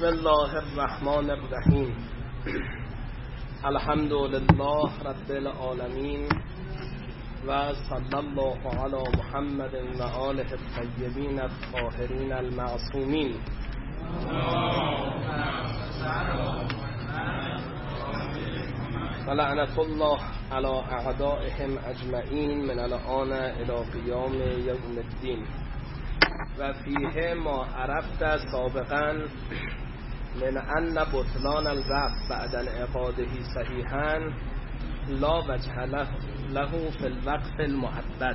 بسم الله الرحمن الرحیم. الحمد لله رب العالمین و صلی الله علی محمد و آله الطیبین الطاهرین المعصومین. و لعنت الله علی اعدائهم اجمعین من الآن الی قیام یوم الدین. و فیه ما عرفت سابقا من ان بطلان الوقت بعد انعقاده صحیحا لا وجه له فی الوقف المعبد.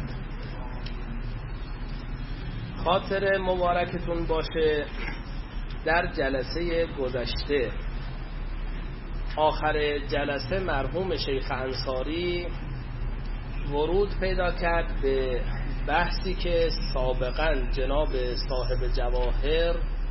خاطر مبارکتون باشه در جلسه گذشته آخر جلسه مرحوم شیخ انصاری ورود پیدا کرد به بحثی که سابقا جناب صاحب جواهر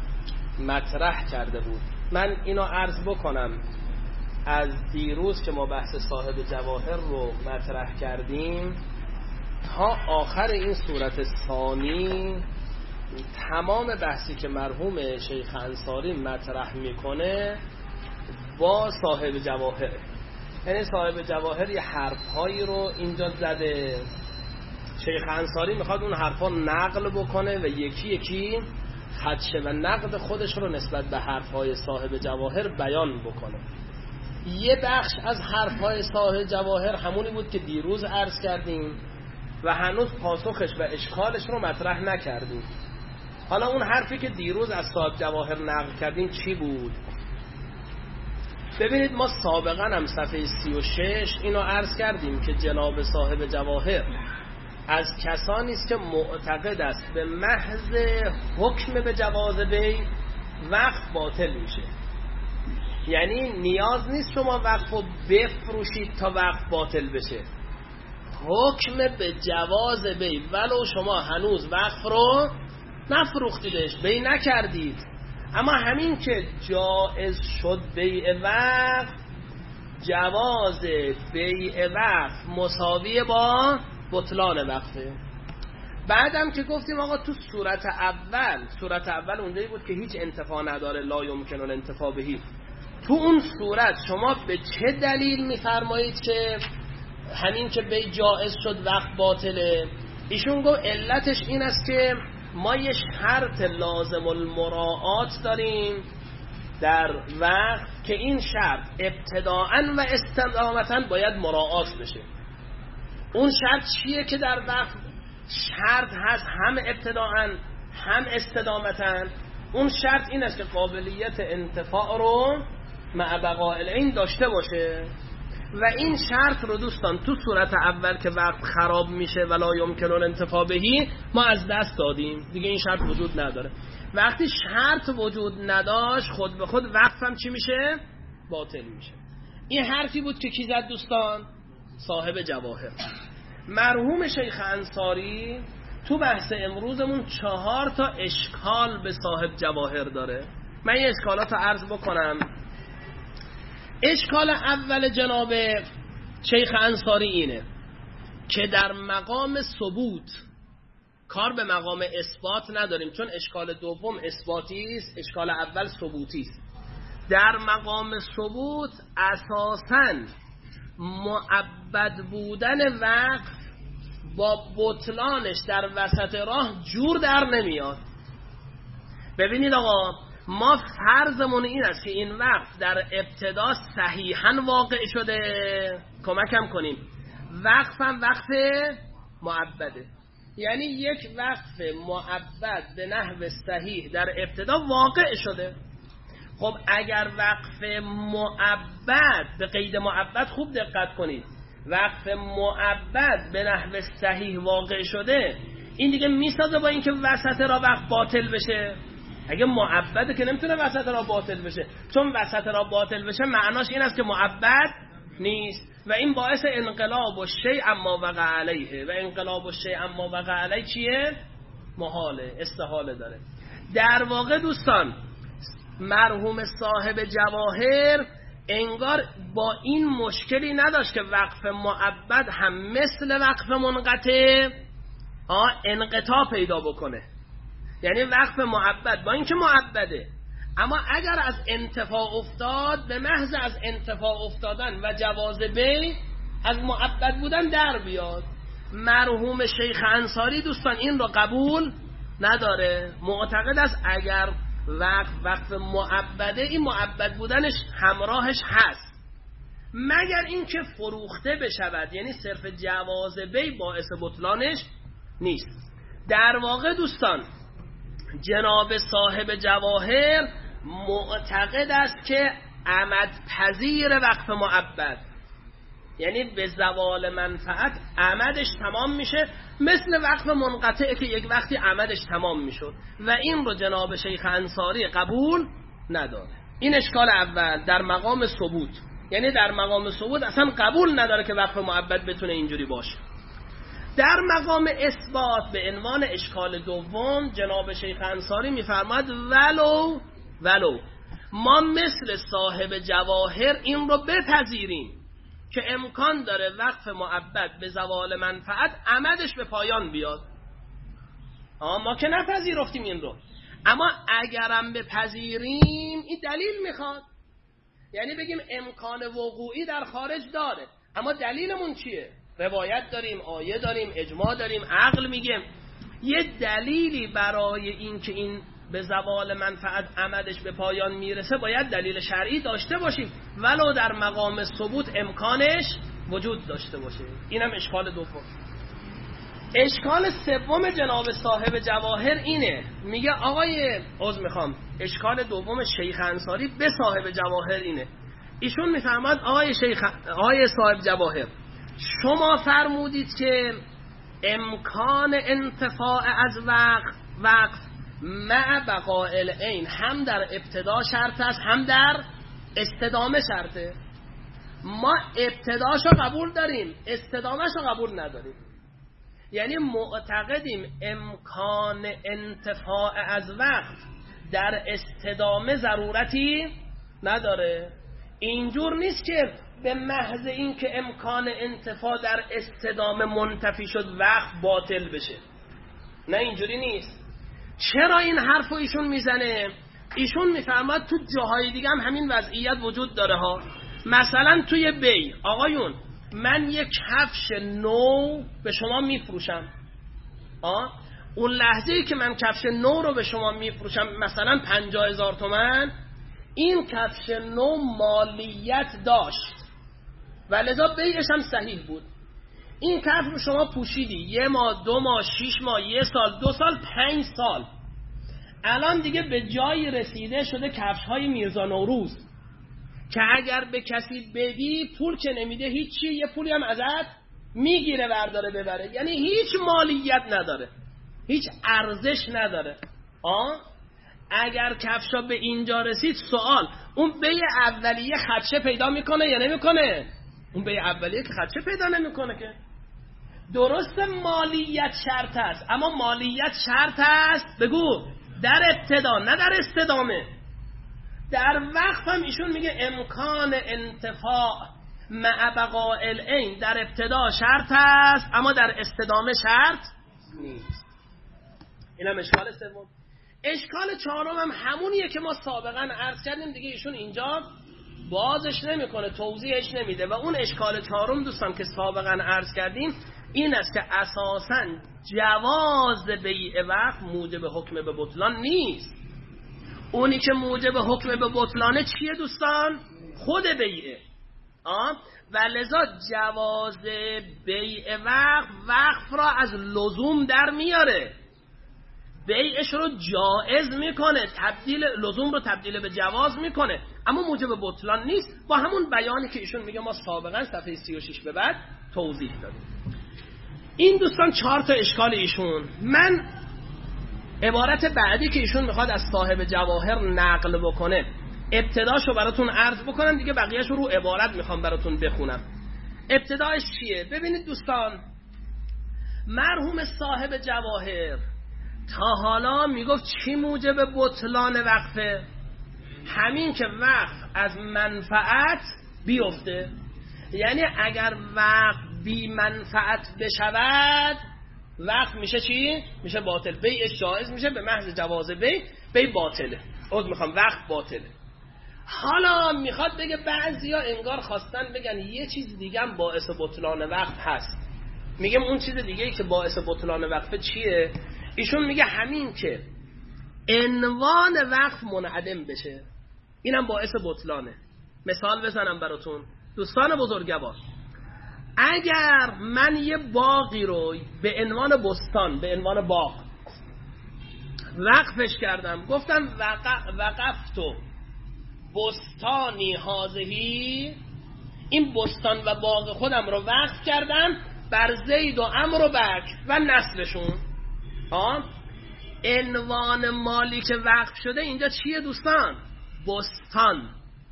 مطرح کرده بود. من اینو عرض بکنم، از دیروز که ما بحث صاحب جواهر رو مطرح کردیم تا آخر این صورت ثانی تمام بحثی که مرحوم شیخ انصاری مطرح میکنه با صاحب جواهر، یعنی صاحب جواهر یه حرفهایی رو اینجا زده، شیخ انصاری میخواد اون حرفا نقل بکنه و یکی یکی خدشه و نقد خودش رو نسبت به حرفهای صاحب جواهر بیان بکنه. یه بخش از حرفهای صاحب جواهر همونی بود که دیروز عرض کردیم و هنوز پاسخش و اشکالش رو مطرح نکردیم. حالا اون حرفی که دیروز از صاحب جواهر نقل کردیم چی بود؟ ببینید، ما سابقا هم صفحه 36 اینو عرض کردیم که جناب صاحب جواهر از کسانی است که معتقد است به محض حکم به جواز بیع وقف باطل میشه. یعنی نیاز نیست شما وقف رو بفروشید تا وقف باطل بشه. حکم به جواز بیع ولو شما هنوز وقف رو نفروختیدش، بیع نکردید، اما همین که جائز شد بیع وقف، جواز بیع وقف مساوی با بطلان وقفه. بعدم که گفتیم آقا تو صورت اول اونجایی بود که هیچ انتفاع نداره، لا یمکن الانتفاع بهی. تو اون صورت شما به چه دلیل میفرمایید که همین که بیع جائز شد وقف باطله؟ ایشون گفت علتش این است که ما یه شرط لازم المراعات داریم در وقف که این شرط ابتداءً و استدامتاً باید مراعات بشه. اون شرط چیه که در وقف شرط هست هم ابتداءً هم استدامتاً؟ اون شرط این است که قابلیت انتفاع رو مع بقاء العین داشته باشه و این شرط رو دوستان تو صورت اول که وقت خراب میشه ولا یمکن الانتفاع بهی ما از دست دادیم، دیگه این شرط وجود نداره. وقتی شرط وجود نداشت خود به خود وقفم چی میشه؟ باطل میشه. این حرفی بود که کی زد دوستان؟ صاحب جواهر. مرحوم شیخ انصاری تو بحث امروزمون 4 تا اشکال به صاحب جواهر داره. من یه اشکالات رو عرض بکنم. اشکال اول جناب شیخ انصاری اینه که در مقام ثبوت کار به مقام اثبات نداریم، چون اشکال دوم اثباتی است، اشکال اول ثبوتی است. در مقام ثبوت اساساً معبد بودن وقف با بطلانش در وسط راه جور در نمیاد. ببینید آقا، ما فرضمون این است که این وقف در ابتدا صحیحاً واقع شده، کمکم کنیم، وقفم وقف معبده، یعنی یک وقف معبد به نحو صحیح در ابتدا واقع شده. خب اگر وقف معبد به قید معبد، خوب دقت کنید، وقف معبد به نحو صحیح واقع شده، این دیگه میسازه با اینکه وسط را وقف باطل بشه. اگه معبده که نمیتونه وسط را باطل بشه، چون وسط را باطل بشه معناش این است که معبد نیست و این باعث انقلاب الشیء اما وقع علیه، و انقلاب الشیء اما وقع علیه چیه؟ محاله، استحاله داره. در واقع دوستان مرحوم صاحب جواهر انگار با این مشکلی نداشت که وقف معبد هم مثل وقف منقطع انقطاع پیدا بکنه. یعنی وقف معبد با اینکه معبده اما اگر از انتفاع افتاد، به محض از انتفاع افتادن و جواز بیع از معبد بودن در بیاد. مرحوم شیخ انصاری دوستان این رو قبول نداره، معتقد است اگر وقف معبده، این معبد بودنش همراهش هست، مگر اینکه فروخته بشود، یعنی صرف جواز بیع باعث بطلانش نیست. در واقع دوستان جناب صاحب جواهر معتقد است که عمد پذیر وقف معبد، یعنی به زوال منفعت عمدش تمام میشه، مثل وقف منقطع که یک وقتی عمدش تمام میشد، و این رو جناب شیخ انصاری قبول نداره. این اشکال اول در مقام ثبوت، یعنی در مقام ثبوت اصلا قبول نداره که وقف معبد بتونه اینجوری باشه. در مقام اثبات به عنوان اشکال دوم جناب شیخ انصاری میفرماد ولو ما مثل صاحب جواهر این رو بپذیریم که امکان داره وقف معبد به زوال منفعت عمدش به پایان بیاد، ما که نپذیرفتیم این رو، اما اگرم بپذیریم این دلیل میخواد، یعنی بگیم امکان وقوعی در خارج داره، اما دلیلمون چیه؟ روایت داریم، آیه داریم، اجماع داریم، عقل میگه. یه دلیلی برای این که این به زوال منفعت عمدش به پایان میرسه باید دلیل شرعی داشته باشیم، ولو در مقام ثبوت امکانش وجود داشته باشه. اینم اشکال دوم. اشکال سوم جناب صاحب جواهر اینه، میگه اشکال دوم شیخ انصاری به صاحب جواهر اینه، ایشون میفرماد آقای صاحب جواهر، شما فرمودید که امکان انتفاع از وقف مع بقاء العین هم در ابتدا شرط است هم در استدامه شرطه. ما ابتداشو قبول داریم، استدامهشو قبول نداریم، یعنی معتقدیم امکان انتفاع از وقف در استدامه ضرورتی نداره. اینجور نیست که به محض این که امکان انتفاع در استدامه منتفی شد وقف باطل بشه، نه اینجوری نیست. چرا این حرفو ایشون میزنه؟ ایشون میفرماد تو جاهای دیگه هم همین وضعیت وجود داره ها. مثلا توی بیع، آقایون من یک کفش نو به شما میفروشم، اون لحظه‌ای که من کفش نو رو به شما میفروشم مثلا 50,000 تومان، این کفش نو مالیت داشت و لذا بیعش هم صحیح بود. این کفش رو شما پوشیدی 1 ماه 2 ماه 6 ماه 1 سال 2 سال 5 سال، الان دیگه به جایی رسیده شده کفش های میرزا نوروز که اگر به کسی بدی پول که نمیده هیچی، یه پولی هم ازت میگیره برداره ببره، یعنی هیچ مالیت نداره، هیچ ارزش نداره. اگر کفشا به اینجا رسید، سوال اون بیع اولیه خدشه پیدا میکنه یا نمیکنه؟ اون بیع اولیه که خدشه پیدا نمیکنه که. درست مالیت شرط است، اما مالیت شرط است بگو در ابتدا نه در استدامه. در وقف هم ایشون میگه امکان انتفاع مع بقاء العین در ابتدا شرط است اما در استدامه شرط نیست. اینم اشکال سوم. اشکال چهارم هم همونیه که ما سابقا عرض کردیم دیگه، ایشون اینجا بازش نمیکنه، توضیحش نمیده. و اون اشکال چهارم دوستان که سابقا عرض کردیم این است که اساساً جواز بیع وقف موجب حکم به بطلان نیست. اونی که موجب حکم به بطلانه چیه دوستان؟ خود بیعه. و لذا جواز بیع وقف را از لزوم در میاره، بیعش رو جائز میکنه، لزوم رو تبدیل به جواز میکنه، اما موجب بطلان نیست. با همون بیانی که ایشون میگه ما سابقا صفحه 36 به بعد توضیح دادیم. این دوستان 4 تا اشکال ایشون. من عبارت بعدی که ایشون میخواد از صاحب جواهر نقل بکنه ابتداشو براتون عرض بکنم، دیگه بقیه‌شو رو عبارت میخوام براتون بخونم. ابتداش چیه؟ ببینید دوستان، مرحوم صاحب جواهر تا حالا میگفت چی موجب بطلان وقفه؟ همین که وقف از منفعت بیفته، یعنی اگر وقف بی منفعت بشود وقف میشه چی؟ میشه باطل، بیعش جایز میشه، به محض جواز بیع باطله. وقف باطله. حالا میخواد بگه بعضیا انگار خواستن بگن یه چیز دیگه هم باعث بطلان وقف هست. میگم اون چیز دیگه ای که باعث بطلان وقف چیه؟ ایشون میگه همین که عنوان وقف منعدم بشه اینم باعث بطلانه. مثال بزنم براتون دوستان بزرگوار، اگر من یه باغی رو به عنوان بستان، به عنوان باغ وقفش کردم، گفتم وقفتو بستانی هازهی، این بستان و باغ خودم رو وقف کردم بر زید و عمرو و بکر و نسلشون. عنوان مالی که وقف شده اینجا چیه دوستان؟ بستان.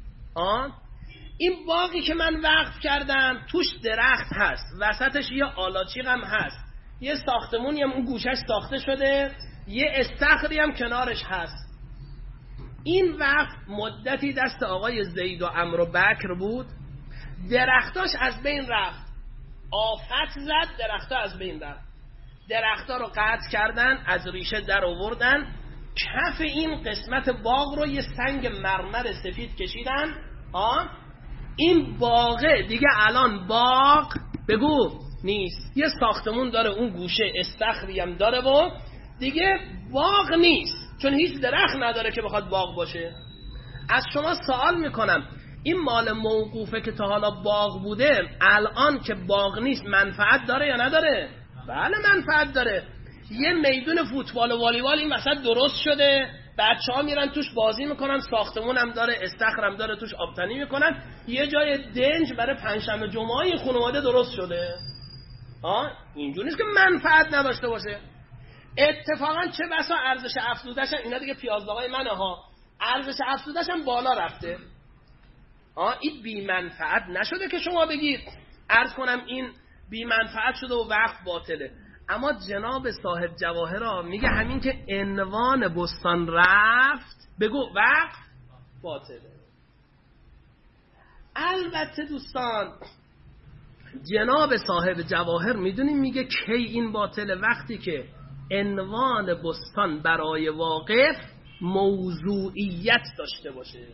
این باقی که من وقف کردم توش درخت هست، وسطش یه آلاچیق هم هست، یه ساختمونی هم اون گوشش ساخته شده، یه استخری هم کنارش هست. این وقف مدتی دست آقای زید و عمرو و بکر بود، درختاش از بین رفت، آفت زد، درختا از بین رفت، درختا رو قطع کردن، از ریشه در آوردن، کف این قسمت باغ رو یه سنگ مرمر سفید کشیدن. این باغه دیگه الان باغ بگو نیست، یه ساختمون داره اون گوشه، استخری هم داره و دیگه باغ نیست، چون هیچ درخت نداره که بخواد باغ باشه. از شما سوال میکنم این مال موقوفه که تا حالا باغ بوده الان که باغ نیست منفعت داره یا نداره؟ بله منفعت داره. یه میدون فوتبال و والیبال این وسط درست شده، بچه‌ها میرن توش بازی میکنن، ساختمون هم داره، استخر هم داره، توش آبتنی میکنن، یه جای دنج برای پنجشنبه جمعه خانواده درست شده. اینجوری نیست که منفعت نداشته باشه. اتفاقا چه بسا ارزش افزوده‌ش، اینا دیگه پیازداغای منه ها، ارزش افزوده‌ش هم بالا رفته. این بی منفعت نشده که شما بگید عرض کنم این بی منفعت شده و وقف باطله. اما جناب صاحب جواهر میگه همین که عنوان بستان رفت بگو وقف باطله. البته دوستان جناب صاحب جواهر میدونیم میگه کی این باطله؟ وقتی که عنوان بستان برای واقف موضوعیت داشته باشه،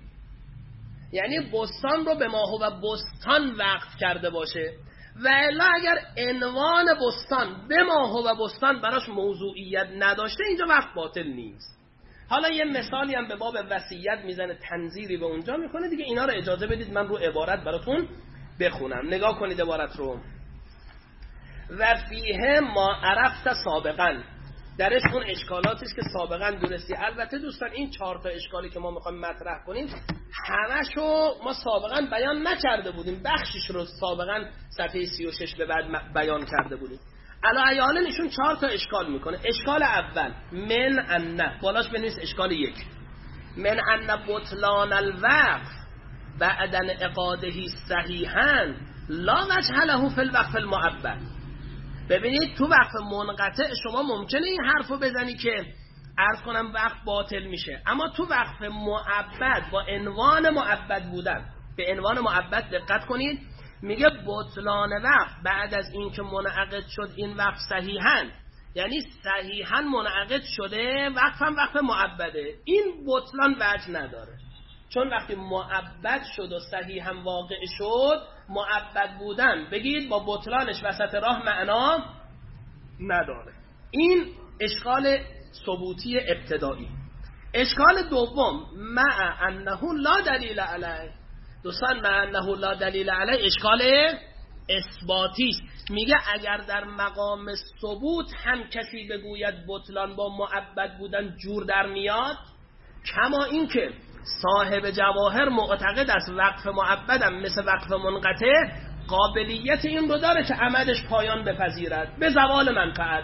یعنی بستان رو به ما هو بستان وقف کرده باشه، و الا اگر عنوان بستان به ما هو بستان براش موضوعیت نداشته اینجا وقف باطل نیست. حالا یه مثالی هم به باب وصیت میزنه، تنظیری به اونجا میکنه دیگه. اینا رو اجازه بدید من رو عبارت براتون بخونم، نگاه کنید عبارت رو. و فیه ما عرفت سابقا، درش اون اشکالاتی است که سابقا دونستی. البته دوستان این 4 تا اشکالی که ما میخوایم مطرح کنیم همشو ما سابقا بیان نکرده بودیم، بخشش رو سابقا صفحه 36 به بعد بیان کرده بودیم. علاوه ایشون 4 تا اشکال میکنه. اشکال اول من ان، بالاش بنویس اشکال 1، من ان بطلان الوقف بعد انعقاده صحیحا لا وجه له فی الوقف المعبد. ببینید تو وقف منقطع شما ممکنه این حرفو بزنی که عرض کنم وقف باطل میشه، اما تو وقف معبد با عنوان معبد بودن، به عنوان معبد دقت کنید، میگه بطلان وقف بعد از این که منعقد شد این وقف صحیحاً، یعنی صحیحاً منعقد شده، وقف هم وقف معبده، این بطلان وجه نداره، چون وقتی معبد شد و صحیحاً واقع شد، معبد بودن بگید با بطلانش وسط راه معنا نداره. این اشکال ثبوتی ابتدایی. اشکال دوم مع انه لا دلیل علیه، دوستان مع انه لا دلیل علیه اشکال اثباتی است. میگه اگر در مقام ثبوت هم کسی بگوید بطلان با معبد بودن جور در میاد، کما این که صاحب جواهر معتقد است وقف معبدم مثل وقف منقطع قابلیت این رو داره که عمدش پایان بپذیرد به زوال منفعت.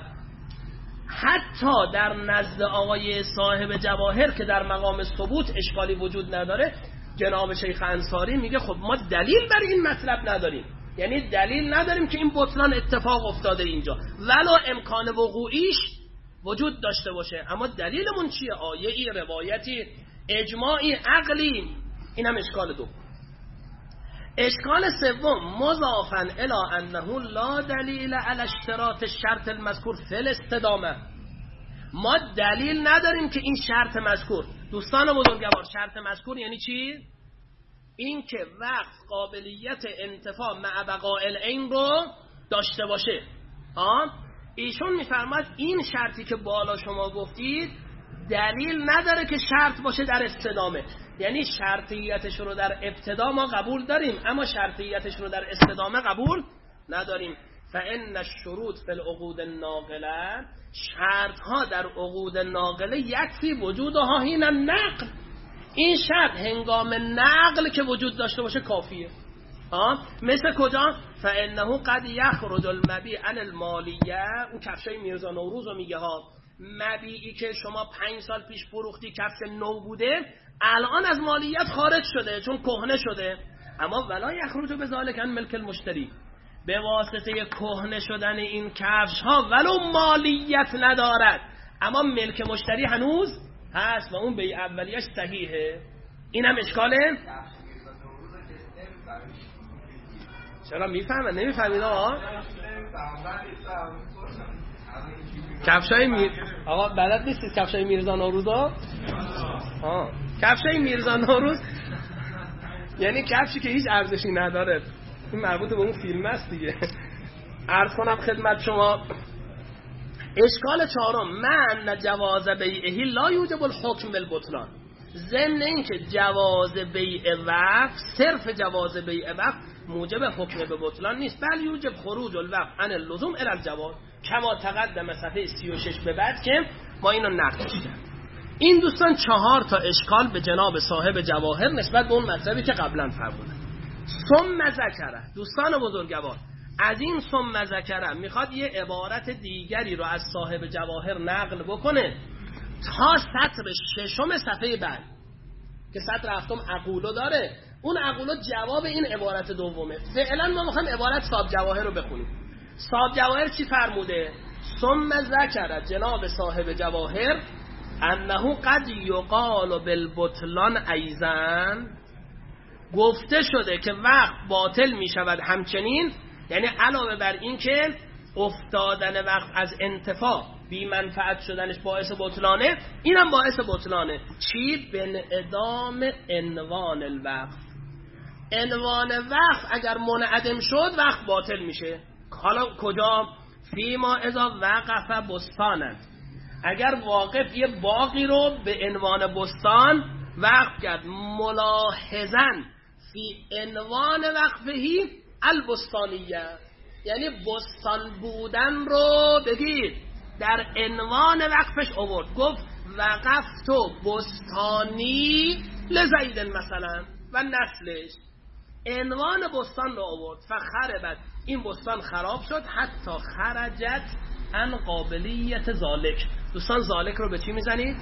حتی در نزد آقای صاحب جواهر که در مقام ثبوت اشکالی وجود نداره، جناب شیخ انصاری میگه خب ما دلیل بر این مطلب نداریم، یعنی دلیل نداریم که این بطلان اتفاق افتاده اینجا ولو امکان وقوعیش وجود داشته باشه، اما دلیلمون چیه؟ آیه‌ای، روایتی، اجماعی، عقلی. این هم اشکال دوم. اشکال سوم مضافاً الی انه لا دلیل علی اشتراط الشرط المذکور فی الاستدامه، ما دلیل نداریم که این شرط مذکور دوستان بزرگوار شرط مذکور یعنی چی؟ این که وقف قابلیت انتفاع مع بقاء العین رو داشته باشه. ایشون میفرماد این شرطی که بالا شما گفتید دلیل نداره که شرط باشه در استدامه. یعنی شرطیتش رو در ابتدا ما قبول داریم اما شرطیتش رو در استدامه قبول نداریم. فإن الشروط فی العقود الناقله، شرط ها در عقود ناقله یکفی وجودها حین النقل، این شرط هنگام نقل که وجود داشته باشه کافیه. مثل کجا؟ فإنه قد یخرج المبیع عن المالیه، اون کفشای میرزا نوروز رو میگه ها، مبیعی که شما 5 سال پیش فروختی کفش نو بوده الان از مالیت خارج شده چون کهنه شده، اما ولا یخرج بذالک عن ملک المشتری، به واسطه کهنه شدن این کفش ها ولو مالیت ندارد اما ملک مشتری هنوز هست و اون بیع اولیش صحیحه. این هم اشکاله؟ چرا میفهمن؟ نمیفهمین آقا؟ کفشای آقا بلد نیستید کفشای میرزا نوروز ها؟ کفشای میرزا نوروز یعنی کفشی که هیچ ارزشی نداره. این مربوط به اون فیلم است دیگه. عرض کنم خدمت شما اشکال چهارم، من جواز بیعه لا یوجب الحکم بالبطلان، ضمن این که جواز بیع وقف، صرف جواز بیع وقف موجب حکم به بطلان نیست، بل یوجب خروج الوقف عن اللزوم الی الجواز، کما تقدم صفحه 36 به بعد که ما اینو نقل کردیم. این دوستان 4 تا اشکال به جناب صاحب جواهر نسبت به اون مطلبی که قبلا فرمودن. ثم ذکره، دوستان بزرگوار از این ثم ذکره میخواد یه عبارت دیگری رو از صاحب جواهر نقل بکنه تا سطر 6 صفحه بعد که سطر 7 عقولو داره، اون عقولو جواب این عبارت دومه. فعلا ما میخوایم عبارت صاحب جواهر رو بخونیم. صاحب جواهر چی فرموده؟ ثم ذکر جناب صاحب جواهر انه قد یقال بالبطلان ایضا، گفته شده که وقت باطل می شود همچنین، یعنی علاوه بر این که افتادن وقت از انتفاع بی منفعت شدنش باعث بطلانه، اینم باعث بطلانه. چی؟ بانعدام عنوان الوقف، عنوان وقف اگر منعدم شد وقت باطل میشه. حالا کجا؟ فیما اذا وقف بستانن، اگر واقف یه باغی رو به عنوان بستان وقف کرد، ملاحظن فی عنوان وقفهی البستانیه، یعنی بستان بودن رو بگید در عنوان وقفش آورد، گفت وقفت بستانی لزیدن مثلا و نسلش، عنوان بستان رو آورد. فخربت، این بستان خراب شد، حتی خرجت عن قابلیت ذالک. دوستان ذالک رو به چی میزنید؟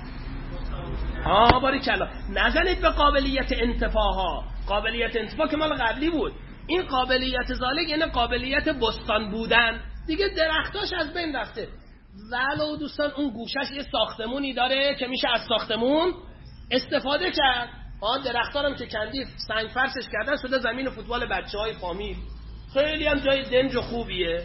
باریکلا، نزنید به قابلیت انتفاها. قابلیت انتفاع که مال قبلی بود، این قابلیت ذالک یعنی قابلیت بستان بودن دیگه. درختاش از بین رفته، ولو دوستان اون گوشش یه ساختمونی داره که میشه از ساختمون استفاده کرد. درختارم که کندی سنگ فرشش کردن شده زمین فوتبال بچهای فامیل، خیلی هم جای دنج و خوبیه.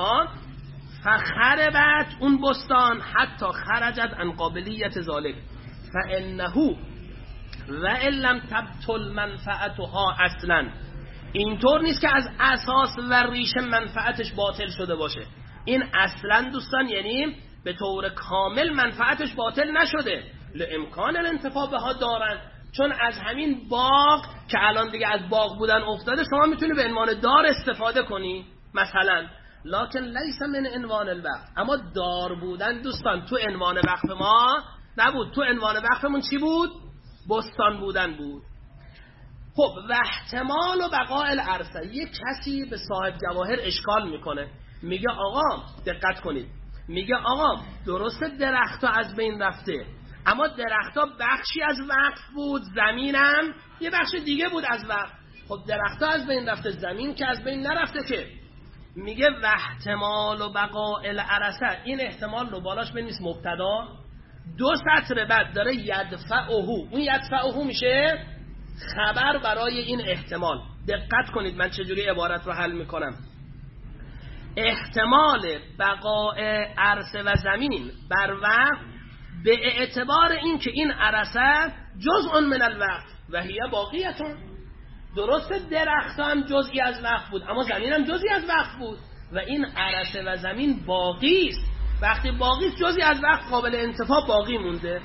فخربت اون بستان حتی خرجت عن قابلیت ذالک فانه و ان لم تبطل منفعتها اصلا، اینطور نیست که از اساس و ریشه منفعتش باطل شده باشه. این اصلا دوستان یعنی به طور کامل منفعتش باطل نشده، لامکان الانتفاع بها دارن، چون از همین باغ که الان دیگه از باغ بودن افتاده شما میتونی به عنوان دار استفاده کنی مثلا، لکن لیس من عنوان الوقف، اما دار بودن دوستان تو عنوان وقف ما نبود. تو عنوان وقفمون چی بود؟ بستان بودن بود. خب و احتمال و بقاء العرصه، یک کسی به صاحب جواهر اشکال میکنه، میگه آقا دقت کنید، میگه آقا درسته درختها از بین رفته اما درختها بخشی از وقف بود، زمینم یه بخش دیگه بود از وقف. خب درختها از بین رفته، زمین که از بین نرفته که. میگه و احتمال و بقاء العرصه، این احتمال رو بالاش بنویس مبتدا، 2 سطر بعد داره یدفعه، اون یدفعه میشه خبر برای این احتمال. دقت کنید من چجوری عبارت رو حل میکنم. احتمال بقاء عرصه و زمین بر وقف به اعتبار این که این عرصه جزء من الوقف و هی باقیتون. درست درختان جزئی از وقف بود اما زمین هم جزئی از وقف بود و این عرصه و زمین باقی است. وقتی باقی است جزئی از وقف قابل انتفاع باقی مونده.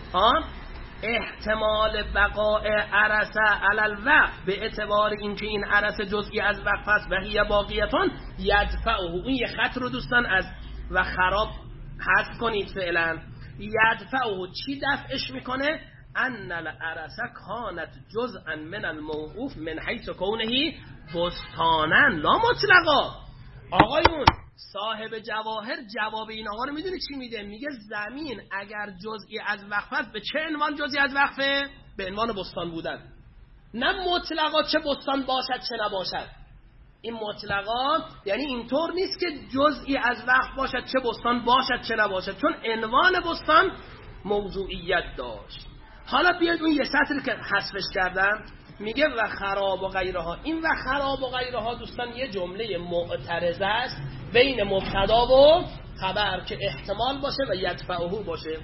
احتمال بقاء عرصه علی الوقف به اعتبار اینکه این عرصه جزئی از وقف است و هی باقیتون یدفعه. اون یه خط رو دوستان از و خراب حذف کنید فعلا. یدفعه چی دفعش میکنه؟ ان العرصه کانت جزءا من الموقوف من حیث کونه بستانا لا مطلقا. آقایون صاحب جواهر جواب این آقا رو میدونی چی میده؟ میگه زمین اگر جزئی از وقف است به چه عنوان جزئی از وقفه؟ به عنوان بستان بودن. نه مطلقا چه بستان باشد چه نباشد. این مطلقا یعنی اینطور نیست که جزئی از وقف باشد چه بستان باشد چه نباشد، چون عنوان بستان موضوعیت داشت. حالا بیاید اون یه سطری که حذفش کردم میگه و خراب و غیرها. این و خراب و غیرها دوستان یه جمله معترضه است بین مبتدا و خبر که احتمال باشه و یدفعه باشه.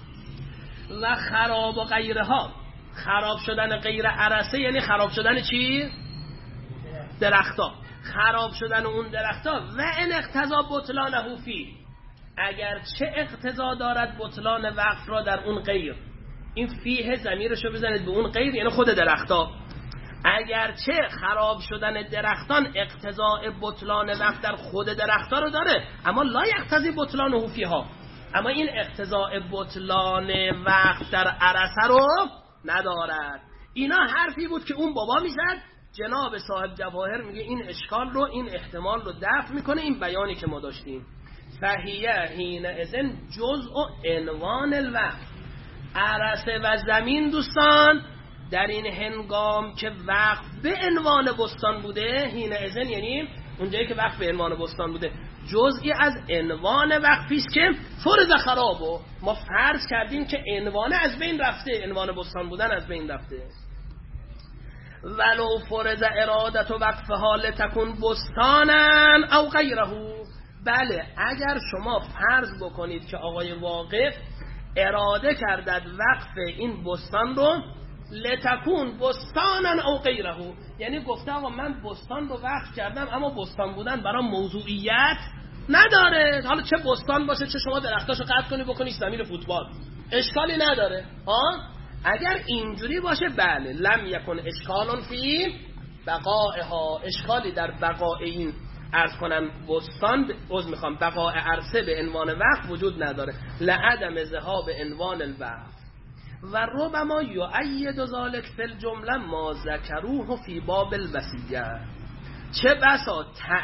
و خراب و غیرها، خراب شدن غیر عرصه یعنی خراب شدن چی؟ درختا. خراب شدن اون درختا و ان اقتضا بطلانه فی، اگر چه اقتضا دارد بطلان وقف را در اون غیر. این فیه ضمیرشو بزنید به اون غیر یعنی خود درختا. اگر چه خراب شدن درختان اقتضاء بطلان وقف در خود درختا رو داره اما لا یقتضی بطلانه فیها، اما این اقتضاء بطلان وقف در عرصه رو ندارد. اینا حرفی بود که اون بابا میزد. جناب صاحب جواهر میگه این اشکال رو، این احتمال رو دفع میکنه این بیانی که ما داشتیم. فهیه حین اذن جزء عنوان الوقف. عرصه و زمین دوستان در این هنگام که وقف به عنوان بستان بوده، حین اذن یعنی اونجایی که وقف به عنوان بستان بوده، جزئی از عنوان وقفی است که فرض خرابو ما فرض کردیم که عنوان از بین رفته، عنوان بستان بودن از بین رفته. ولو فرض ارادت و وقفها لتکون بستانن او غیره. بله اگر شما فرض بکنید که آقای واقف اراده کردد وقف این بستان رو لتکون بستانن او غیره، یعنی گفته آقا من بستان رو وقف کردم اما بستان بودن برای موضوعیت نداره، حالا چه بستان باشه چه شما درختاشو قطع کنی بکنی زمین فوتبال اشکالی نداره. اگر اینجوری باشه بله لم یکن اشکالون فی بقائها، اشکالی در بقاء این عرض کنم بستان بقاء عرصه به عنوان وقف وجود نداره. لعدم ذهاب عنوان الوقف و ربما یؤید ذلک فی الجمله ما ذکروه فی باب الوصیه. چه بسا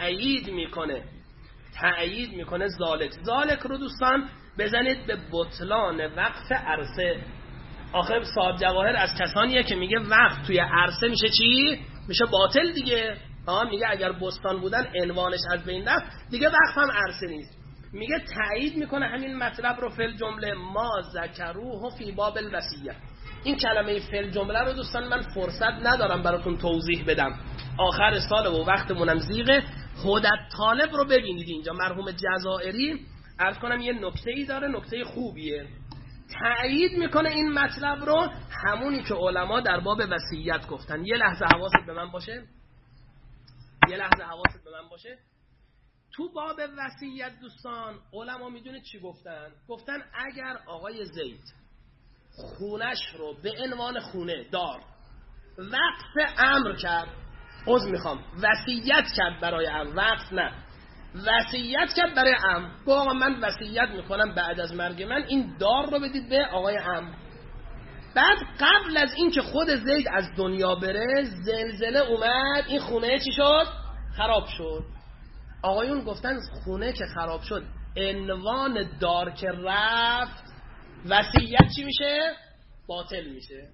تأیید میکنه ذالک رو دوستان بزنید به بطلان وقف عرصه. آخر صاحب جواهر از کسانیه که میگه وقف توی عرصه میشه چی؟ میشه باطل دیگه. میگه اگر بستان بودن عنوانش از بین رفت دیگه وقف هم عرصه نیست. میگه تایید میکنه همین مطلب رو فی جمله ما ذکروه فی باب الوصیه. این کلمه فی جمله رو دوستان من فرصت ندارم براتون توضیح بدم، آخر سال و وقتمونم زیغه. هدت طالب رو ببینید اینجا مرحوم جزائری عرض کنم یه نکته‌ای داره، نکته خوبیه. تأیید میکنه این مطلب رو همونی که علما در باب وصیت گفتن. یه لحظه حواست به من باشه. تو باب وصیت دوستان علما میدونید چی گفتن؟ گفتن اگر آقای زید خونش رو به عنوان خونه دار وقف امر کرد، وصیت کرد برای امر، وقف نه، وصیت کرد برای امر، آقا من وصیت میکنم بعد از مرگ من این دار رو بدید به آقای امر. بعد قبل از این که خود زید از دنیا بره زلزله اومد، این خونه چی شد؟ خراب شد. آقایون گفتن خونه که خراب شد عنوان دار که رفت وصیت چی میشه؟ باطل میشه.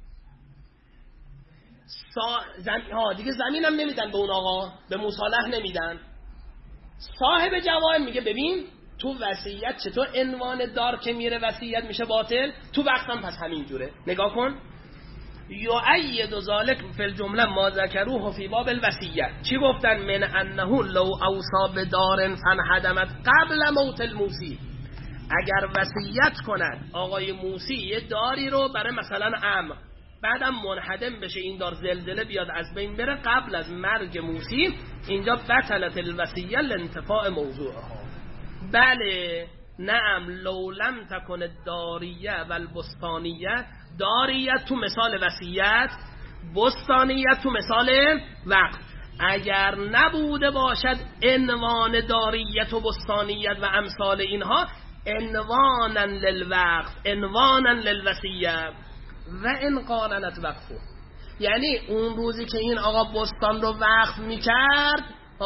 دیگه زمینم نمیدن به اون آقا، به مصالح نمیدن. صاحب جواهر میگه ببین تو وصیت چطور عنوان دار که میره وصیت میشه باطل، تو وقتم پس همین جوره. نگاه کن یؤید ذلک فی الجمله ما ذکروه فی باب الوصیه. چی گفتن؟ من انه لو اوصى بدار فانهدمت قبل موت الموصی. اگر وصیت کند آقای موسی یه داری رو برای مثلا عمرو، بعدم منهدم بشه این دار، زلزله بیاد از بین بره قبل از مرگ موسی، اینجا بطلت الوصیه لانتفاع موضوعها. بله نعم، لو لم تکن الداریه و البستانیه، داریه تو مثال وصیت، بستانیه تو مثال وقف. اگر نبوده باشد عنوان داریت و بستانیت و امثال اینها عنوانا للوقف، عنوانا للوصیه و ان قاننت وقفه، یعنی اون روزی که این آقا بستان رو وقف میکرد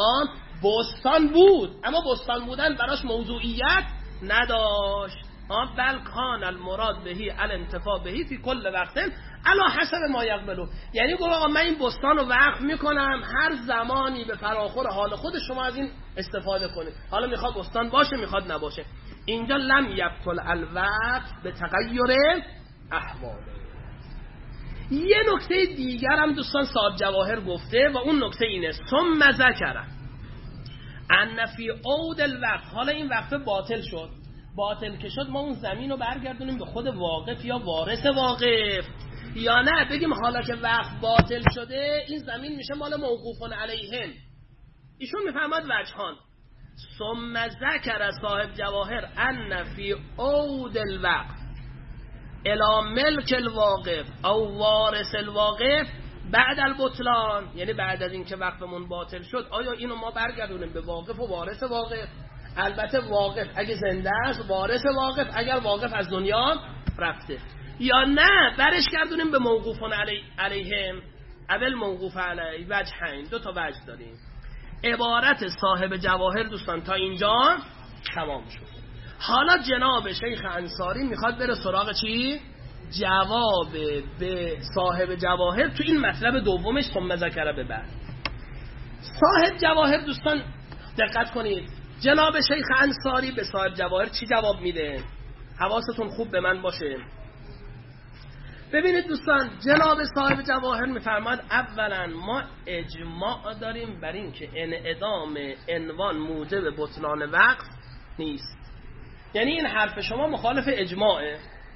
بستان بود، اما بستان بودن براش موضوعیت نداشت. بل کان المراد بهی الانتفاع بهی فی کل وقت علی حسب ما یقبلو، یعنی گفت آقا من این بستان رو وقف میکنم، هر زمانی به فراخور حال خود شما از این استفاده کنید، حالا میخواد بستان باشه میخواد نباشه. اینجا لم یبطل الوقت به تغییر احوال. یه نکته دیگر هم دوستان صاحب جواهر گفته و اون نکته اینه ثم ذکر ان فی عود الوقت، حالا این وقفه باطل شد، باطل که شد ما اون زمین رو برگردونیم به خود واقف یا وارث واقف، یا نه بگیم حالا که وقف باطل شده این زمین میشه مال موقوفون علیهن. ایشون میفهمد وجهان. ثم ذکر صاحب جواهر ان فی عود الوقت الی ملک الواقف او وارث الواقف بعد البطلان، یعنی بعد از این که وقفمون باطل شد آیا اینو ما برگردونیم به واقف و وارث واقف؟ البته واقف اگه زنده است، وارث واقف اگر واقف از دنیا رفته، یا نه برش گردونیم به موقوفون علیهم اول موقوف علی وجهین. دو تا وجه داریم. عبارت صاحب جواهر دوستان تا اینجا تمام شد. حالا جناب شیخ انصاری میخواد بره سراغ چی؟ جواب به صاحب جواهر تو این مطلب دومش ثم ذکر به بعد. صاحب جواهر دوستان دقت کنید، جناب شیخ انصاری به صاحب جواهر چی جواب میده؟ حواستون خوب به من باشه. ببینید دوستان، جناب صاحب جواهر میفرماد اولا ما اجماع داریم بر این که انعدام عنوان موجب بطلان وقف نیست. یعنی این حرف شما مخالف اجماعه.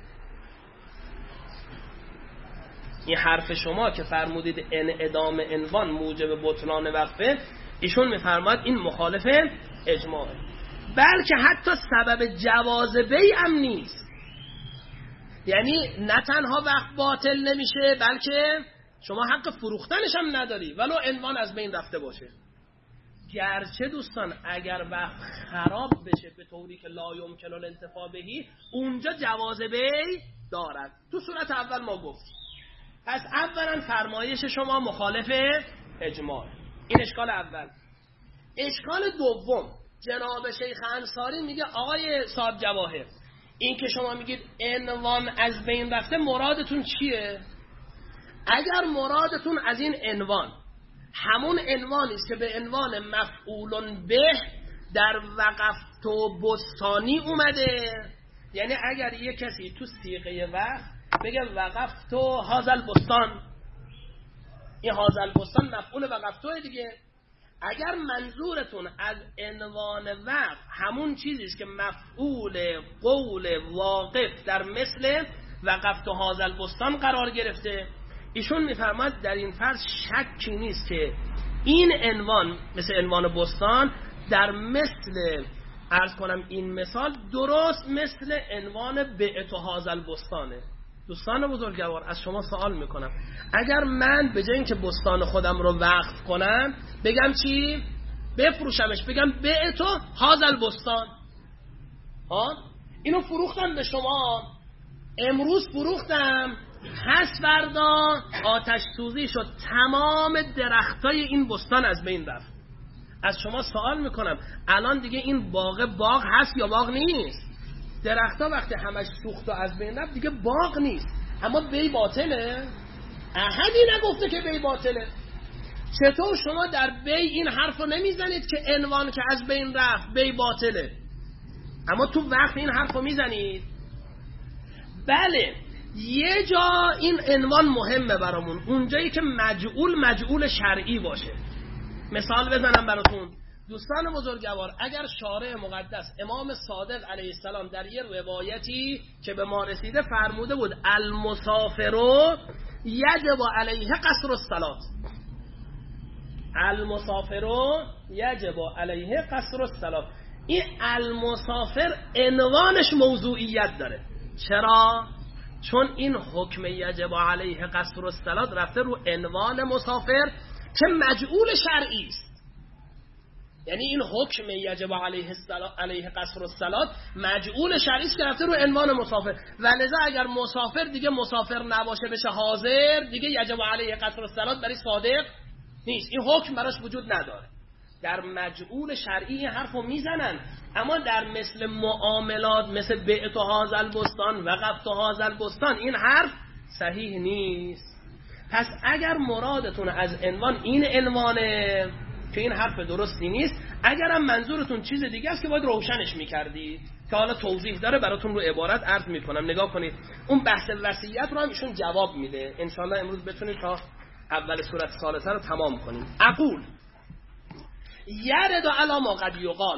این حرف شما که فرمودید انعدام عنوان موجب بطلان وقفه، ایشون میفرماد این مخالف اجماعه، بلکه حتی سبب جواز بیع هم نیست. یعنی نه تنها وقف باطل نمیشه بلکه شما حق فروختنش هم نداری ولو عنوان از بین رفته باشه. گرچه دوستان اگر وقف خراب بشه به طوری که لا یمکن الانتفاع بهی، اونجا جواز بیع دارد. تو صورت اول ما گفت پس اولا فرمایش شما مخالف اجماع. این اشکال اول. اشکال دوم، جناب شیخ انصاری میگه آقای صاحب جواهر، این که شما میگید عنوان از بین رفته مرادتون چیه؟ اگر مرادتون از این عنوان همون عنوانی است که به عنوان مفعول به در وقفت و بستانی اومده، یعنی اگر یه کسی تو صیغه وقف بگه وقفت و هازل بستان، این هازل بستان مفعول وقفتوه دیگه. اگر منظورتون از عنوان وقف همون چیزیست که مفعول قول واقف در مثل وقفت و هازل بستان قرار گرفته، ایشون میفرماد در این فرض شکی نیست که این عنوان مثل عنوان بستان در مثل عرض کنم این مثال درست مثل عنوان بعت و هازل بستانه. دوستان بزرگوار از شما سوال میکنم، اگر من به جای اینکه بستان خودم رو وقف کنم بگم چی؟ بفروشمش، بگم بعت و هازل بستان، اینو فروختم به شما، امروز فروختم، پس فردا آتش سوزی شد، تمام درختای این بستان از بین رفت. از شما سوال میکنم الان دیگه این باغ هست یا باغ نیست؟ درختها وقتی همش سوخت و از بین رفت دیگه باغ نیست، اما بی باطله؟ احدی نگفته که بی باطله. چطور شما در بی این حرف رو نمیزنید که عنوان که از بین رفت بی باطله، اما تو وقت این حرف رو میزنید؟ بله، یه جا این عنوان مهمه برامون، اونجایی که مجعول شرعی باشه. مثال بزنم براتون، دوستان بزرگوار، اگر شارع مقدس امام صادق علیه السلام در یه روایتی که به ما رسیده فرموده بود المسافر یجب علیه قصر الصلاة، المسافر یجب علیه قصر الصلاة، این المسافر عنوانش موضوعیت داره. چرا؟ چون این حکم یجب علیه قصر الصلاة رفته رو عنوان مسافر که مجعول شرعی است. یعنی این حکم یجب علیه قصر الصلاة مجعول شرعی است که رفته رو عنوان مسافر، و لذا اگر مسافر دیگه مسافر نباشه بشه حاضر، دیگه یجب علیه قصر الصلاة برای صادق نیست، این حکم براش وجود نداره. در مجعول شرعی این حرفو میزنن، اما در مثل معاملات، مثل بعت هذا البستان وقفت هذا البستان، این حرف صحیح نیست. پس اگر مرادتون از عنوان این عنوانه که این حرف درستی نیست، اگرم منظورتون چیز دیگه است که باید روشنش میکردید، که حالا توضیح داره براتون رو عبارت عرض میکنم. نگاه کنید اون بحث وصیت رو هم ایشون جواب میده، انشالله امروز بتونید تا اول سورت ثالثه رو تمام کنیم. اقول یرد علی ما قد یقال،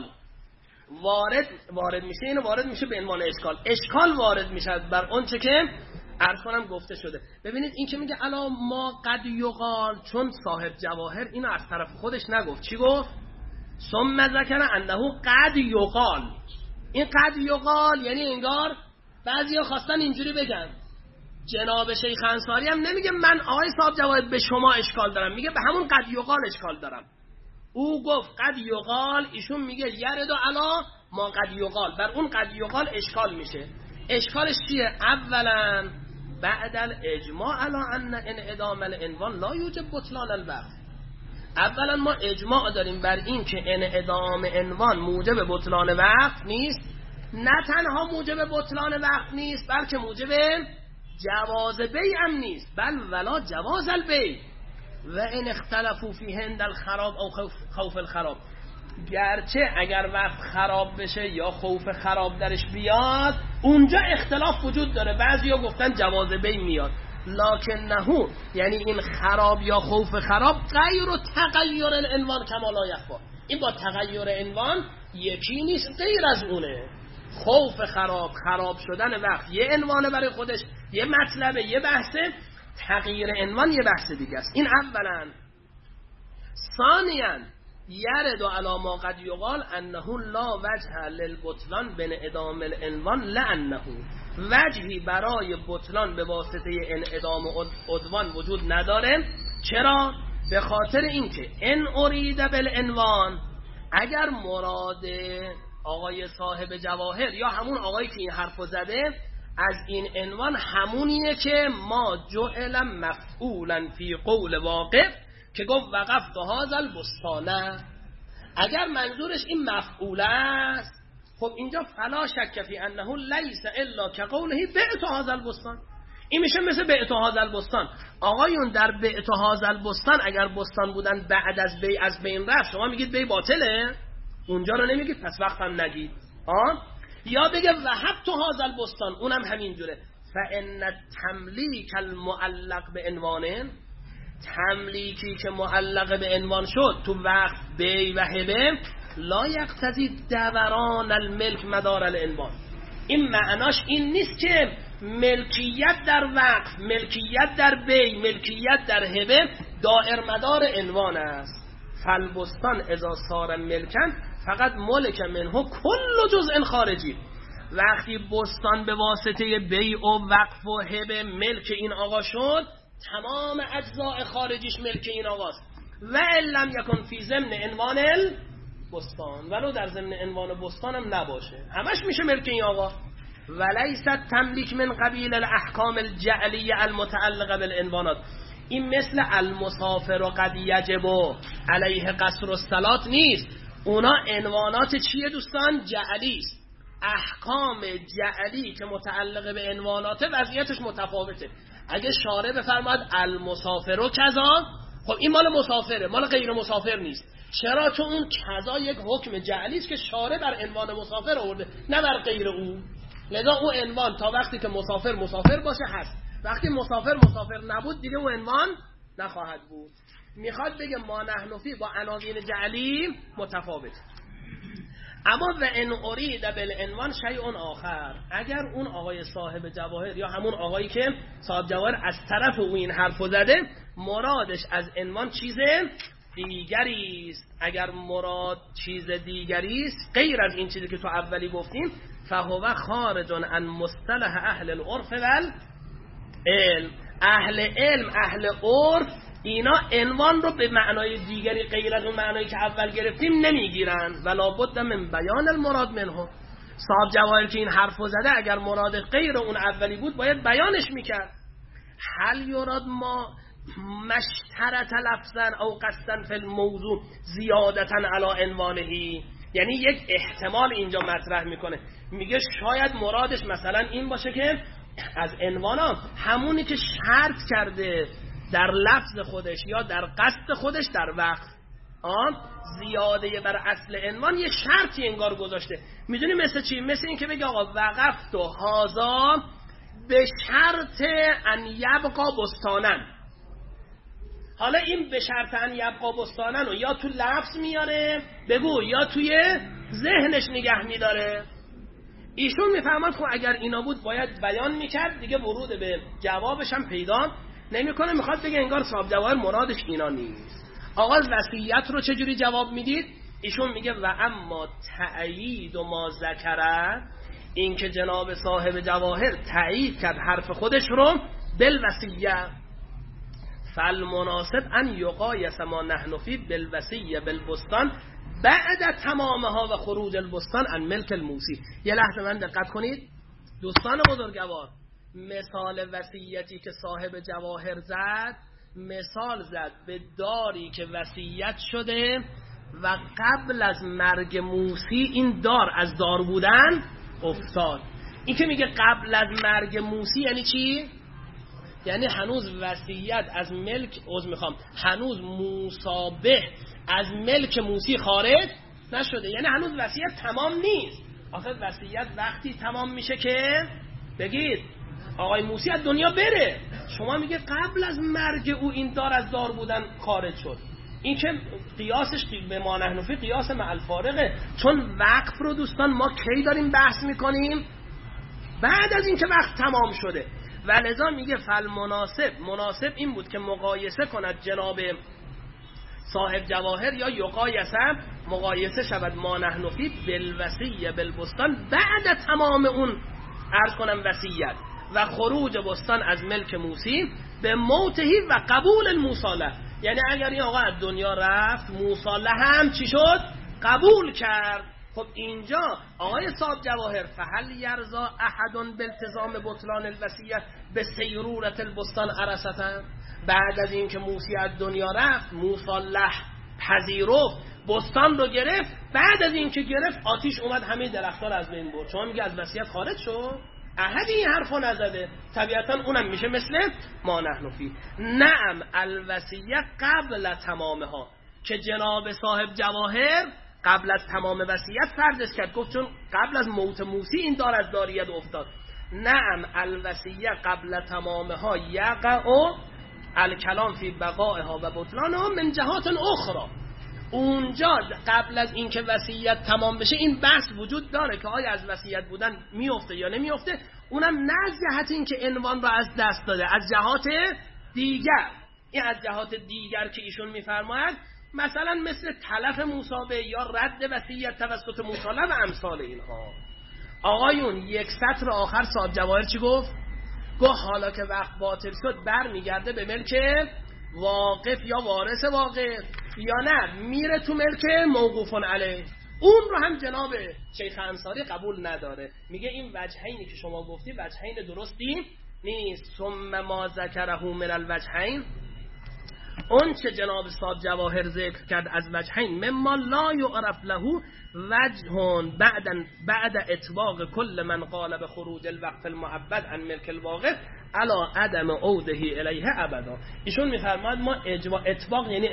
وارد میشه، اینو وارد میشه به عنوان اشکال وارد میشه بر اون چه که عرض کنم گفته شده. ببینید این که میگه علی ما قد یقال، چون صاحب جواهر اینو از طرف خودش نگفت، چی گفت؟ ثم ذکر انه قد یقال. این قد یقال یعنی انگار بعضیا خواستن اینجوری بگن، جناب شیخ انصاری هم نمیگه من آقای صاحب جواهر به شما اشکال دارم، میگه به همون قد یقال اشکال دارم. او گفت قد یقال، ایشون میگه یرد علی ما قد یقال، بر اون قد یقال اشکال میشه. اشکالش چیه؟ اولا بعد الاجماع علی ان انعدام العنوان لا یوجب بطلان الوقف. اولا ما اجماع داریم بر این که انعدام عنوان موجب بطلان وقف نیست. نه تنها موجب بطلان وقف نیست، بلکه موجب جواز بیع هم نیست، بل ولا جواز البیع. و این اختلفوا فیه عند الخراب او خوف الخراب، گرچه اگر وقت خراب بشه یا خوف خراب درش بیاد اونجا اختلاف وجود داره، بعضیا گفتن جواز بیع میاد، لکنه یعنی این خراب یا خوف خراب غیر و تغییر العنوان کما لا یخفی، این با تغییر عنوان یکی نیست، غیر از اونه. خوف خراب شدن وقت یه عنوانه برای خودش، یه مطلبه، یه بحثه، تغییر عنوان یه بحث دیگه است. این اولا. ثانیاً یرد علی ما قد یقال انه لا وجه للبطلان بانعدام العنوان، لانه وجهی برای بطلان به واسطه انعدام عنوان وجود نداره. چرا؟ به خاطر اینکه ان ارید بالعنوان، اگر مراد آقای صاحب جواهر یا همون آقایی که این حرفو زده از این عنوان همونیه که ما جعل مفعولا فی قول واقف که گفت وقفت هذا البستانه، اگر منظورش این مفعول است، خب اینجا فلا شک فی انه لیس الا کقوله بعت هذا البستان، این میشه مثل بعت هذا البستان. آقایون در بعت هذا البستان اگر بستان بودن بعد از بیع از بین رفت، شما میگید بیع باطله، اونجا رو نمیگید، پس وقت هم نگید. یا بگه وهبت هذا البستان، اونم همینجوره. فان التملیک المعلق به عنوان، تملیکی که معلق به عنوان شد تو وقت بی و هبه، لا یقتضی دوران الملک مدار العنوان، این معناش این نیست که ملکیت در وقت، ملکیت در بی، ملکیت در هبه دائر مدار عنوان است. فالبستان اذا صار ملکن فقط ملک منه کل جزء خارجی، وقتی بستان به واسطه بیع و وقف و هبه ملک این آقا شد، تمام اجزاء خارجیش ملک این آقاست. و لم یکن فی ضمن عنوان البستان، ولو در ضمن عنوان بستان هم نباشه، همش میشه ملک این آقا. ولیست تملیک من قبیل الاحکام الجعلیه المتعلقه بالعنوانات، این مثل المسافر و قد یجب علیه قصر الصلاة نیست. اونا عنوانات چیه دوستان؟ جعلی است. احکام جعلی که متعلقه به عنوانات وضعیتش متفاوته. اگه شارع بفرماد المسافر و کذا، خب این مال مسافره، مال غیر مسافر نیست. چرا؟ چون اون کذا یک حکم جعلی است که شارع بر عنوان مسافر آورده، نه بر غیر اون. لذا اون عنوان تا وقتی که مسافر باشه هست، وقتی مسافر نبود دیگه اون عنوان نخواهد بود. میخواد بگه ما نحن فی با عناوین جعلی متفاوت. اما و ان ارید بالعنوان شیء آخر، اگر اون آقای صاحب جواهر یا همون آقایی که صاحب جواهر از طرف او این حرفو زده مرادش از عنوان چیز دیگری است، اگر مراد چیز دیگری است غیر از این چیزی که تو اولی گفتیم فهو خارج عن مصطلح اهل العرف والعلم. اهل علم اهل عرف اینا عنوان رو به معنای دیگری غیر از اون معنایی که اول گرفتیم نمیگیرن. ولا بد من بیان المراد منه. صاحب جواهر که این حرفو زده اگر مراد غیر اون اولی بود باید بیانش میکرد. هل یراد ما مشترط لفظا او قصدا فی الموضوع زیادتا علی عنوانه، یعنی یک احتمال اینجا مطرح میکنه، میگه شاید مرادش مثلا این باشه که از عنوانا همونی که شرط کرده در لفظ خودش یا در قصد خودش در وقت زیاده بر اصل عنوان یه شرطی انگار گذاشته. میدونی مثل چی؟ مثل این که بگه آقا وقفت و هازا به شرط ان یبقا بستانن. حالا این به شرط ان یبقا بستانن رو یا تو لفظ میاره بگو یا توی ذهنش نگه میداره. ایشون میفهمد خب اگر اینا بود باید بیان میکرد دیگه، ورود به جوابش هم پیدا نمیکنه. میخواد بگه انگار صاحب جواهر مرادش اینا نیست. آغاز وصیت رو چجوری جواب میدید؟ ایشون میگه و اما تأیید و ما ذکره، این که جناب صاحب جواهر تأیید کرد حرف خودش رو بالوصیه، فالمناسب ان یقایس ما نحن فی بالوصیه بالبستان بعد تمامها و خروج البستان عن ملک الموسی. یه لحظه من دقت کنید دوستان بزرگوار، مثال وصیتی که صاحب جواهر زد مثال زد به داری که وصیت شده و قبل از مرگ موسی این دار از دار بودن افتاد. این که میگه قبل از مرگ موسی یعنی چی؟ یعنی هنوز وصیت از ملک هنوز موسابه از ملک موسی خارج نشده، یعنی هنوز وصیت تمام نیست. آخه وصیت وقتی تمام میشه که بگید آقای موسی از دنیا بره، شما میگه قبل از مرگ او این دار از دار بودن خارج شد. این که قیاسش به ما نحن فی قیاس مع الفارقه، چون وقف رو دوستان ما کی داریم بحث میکنیم؟ بعد از این که وقت تمام شده. و لذا میگه مناسب این بود که مقایسه کند جناب صاحب جواهر یا یقایسه مقایسه شود ما نحن فی بالوصیه بالبستان بعد تمام اون عرض کنم وصیت و خروج بستان از ملک موسی به موتهی و قبول الموصاله. یعنی اگر این آقا از دنیا رفت موصاله هم چی شد؟ قبول کرد. خب اینجا آقای صاحب جواهر فهل یرضا احد بالتزام بطلان الوصیه به سیرورت البستان عرصتا، بعد از این که موسی از دنیا رفت موصاله پذیرفت بستان رو گرفت، بعد از این که گرفت آتیش اومد همه درخت‌ها رو از بین برد، شما میگه از وصیت خارج شد؟ احد این حرفو نزده. طبیعتا اونم میشه مثل ما نحن فی. نعم الوصیه قبل تمامها، که جناب صاحب جواهر قبل از تمام وصیت فرضش کرد، گفت چون قبل از موت موسی این دار از داریت افتاد. نعم الوصیه قبل تمامها یقع الکلام فی بقائها و بطلانها من جهات اخرى. اونجا قبل از اینکه وصیت تمام بشه این بحث وجود داره که آیا از وصیت بودن میفته یا نمیفته، اونم نه از جهت اینکه عنوان را از دست داده، از جهات دیگر. این از جهات دیگر که ایشون میفرماید مثلا مثل تلف موسابه یا رد وصیت توسط موصاله و امثال اینها. آقایون یک سطر آخر صاحب جواهر چی گفت؟ گفت حالا که وقت باطل شد بر میگرده به ملک واقف یا وارث واقف، یا نه میره تو ملک موقوفون علیه. اون رو هم جناب شیخ انصاری قبول نداره، میگه این وجهینی که شما گفتی وجهین درستی نیست. ثم ما ذکره من الوجهین، اون چه جناب صاحب جواهر ذکر کرد از وجهین مما لا یعرف له وجه بعد اطباق کل من قال به خروج الوقف المعبد عن ملک الواقف علا عدم عوده الیه ابدا. ایشون میفرماید ما اطباق یعنی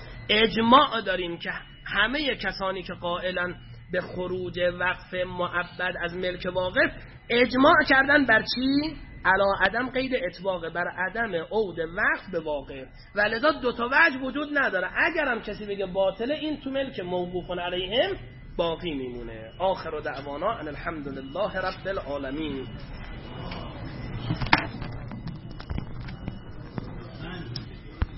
اجماع داریم که همه کسانی که قائلن به خروج وقف معبد از ملک واقف اجماع کردن بر چی؟ علا عدم قید اطباق، بر عدم عود وقت به واقع، ولذا دو تا وجه وجود نداره. اگرم کسی بگه باطله، این تو ملک موقوف علیهم باقی میمونه. آخر دعوانا ان الحمد لله رب العالمین.